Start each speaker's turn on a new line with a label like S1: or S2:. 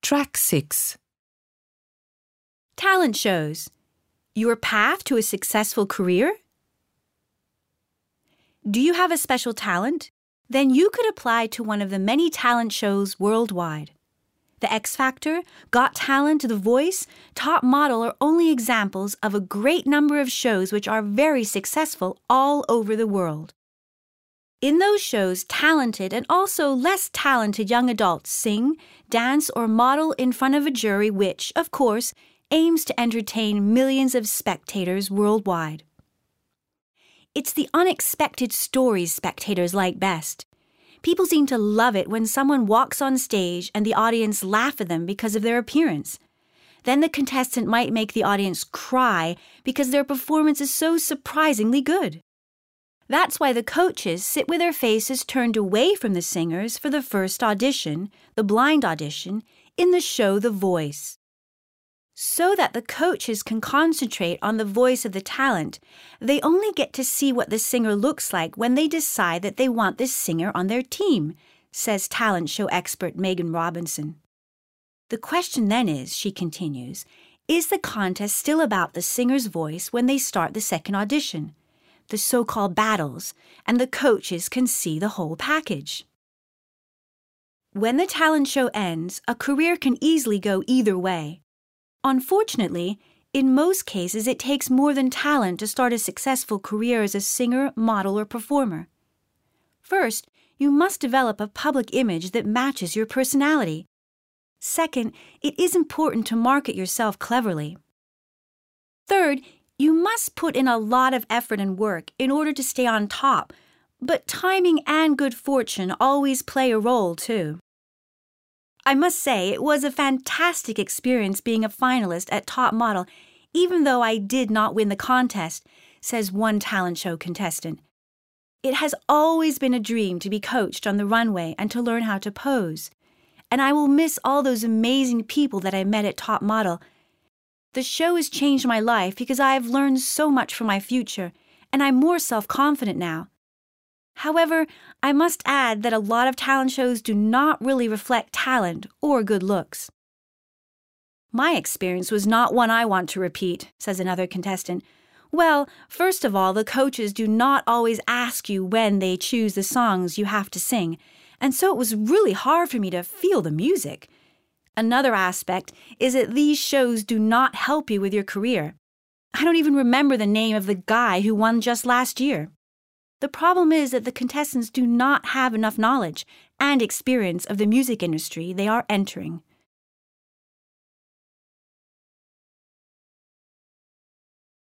S1: Track 6.
S2: Talent shows. Your path to a successful career? Do you have a special talent? Then you could apply to one of the many talent shows worldwide. The X Factor, Got Talent, The Voice, Top Model are only examples of a great number of shows which are very successful all over the world. In those shows, talented and also less talented young adults sing, dance, or model in front of a jury which, of course, aims to entertain millions of spectators worldwide. It's the unexpected stories spectators like best. People seem to love it when someone walks on stage and the audience laugh at them because of their appearance. Then the contestant might make the audience cry because their performance is so surprisingly good. That's why the coaches sit with their faces turned away from the singers for the first audition, the blind audition, in the show The Voice. So that the coaches can concentrate on the voice of the talent, they only get to see what the singer looks like when they decide that they want this singer on their team, says talent show expert Megan Robinson. The question then is, she continues, is the contest still about the singer's voice when they start the second audition, the so-called battles, and the coaches can see the whole package? When the talent show ends, a career can easily go either way. Unfortunately, in most cases it takes more than talent to start a successful career as a singer, model, or performer. First, you must develop a public image that matches your personality. Second, it is important to market yourself cleverly. Third, you must put in a lot of effort and work in order to stay on top, but timing and good fortune always play a role too. I must say, it was a fantastic experience being a finalist at Top Model, even though I did not win the contest, says one talent show contestant. It has always been a dream to be coached on the runway and to learn how to pose. And I will miss all those amazing people that I met at Top Model. The show has changed my life because I have learned so much for my future, and I'm more self-confident now. However, I must add that a lot of talent shows do not really reflect talent or good looks. My experience was not one I want to repeat, says another contestant. Well, first of all, the coaches do not always ask you when they choose the songs you have to sing, and so it was really hard for me to feel the music. Another aspect is that these shows do not help you with your career. I don't even remember the name of the guy who won just last year. The problem is that the contestants do not have enough knowledge and experience of the music industry they are entering.